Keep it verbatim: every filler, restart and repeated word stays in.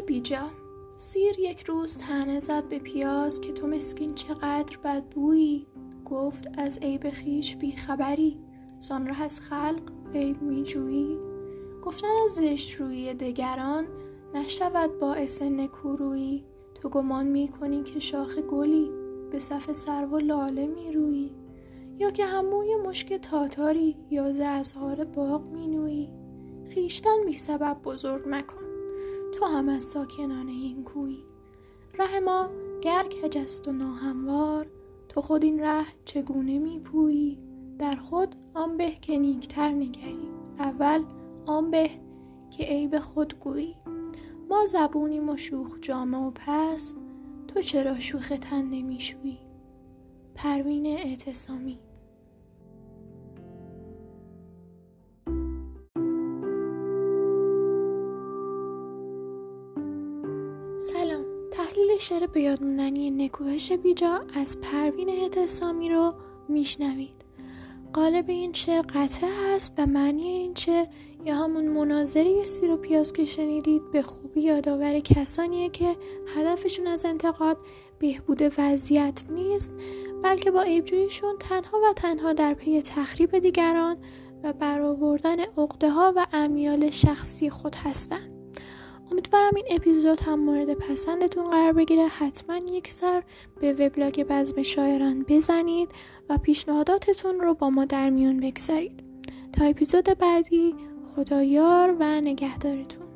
بیجا. سیر یک روز طعنه زد به پیاز که تو مسکین چقدر بدبویی. گفت از عیب خویش بیخبری، زان ره از خلق عیب میجویی. گفتن از زشت رویی دگران، نشود باعث نکورویی. تو گمان میکنی که شاخ گلی، به صف سرو و لاله میرویی. یا که هموی مشک تاتاری، یا ز ازهار باغ مینویی. خویشتن بی سبب بزرگ مکن، تو هم از ساکنان این کویی. ره ما گر کج است و ناهموار، تو خود این ره چگونه میپویی. در خود آن به که نیکتر نگری، اول آن به که عیب خود گویی. ما زبونیم و شوخ جامه و پست، تو چرا شوخ تن نمیشویی. پروین اعتصامی. سلام، تحلیل شعر به یاد موندنی نکوهش بیجا از پروین اعتصامی رو میشنوید. قالب این شعر قطعه هست و معنی این شعر یا همون مناظره سیر و پیاز که شنیدید به خوبی یادآور کسانیه که هدفشون از انتقاد بهبود وضعیت نیست، بلکه با عیب‌جوییشون تنها و تنها در پی تخریب دیگران و برآوردن عقده‌ها و امیال شخصی خود هستن. امیدوارم این اپیزود هم مورد پسندتون قرار بگیره. حتما یک سر به وبلاگ بزم شاعران بزنید و پیشنهاداتتون رو با ما در میون بگذارید. تا اپیزود بعدی، خدایار و نگهدارتون.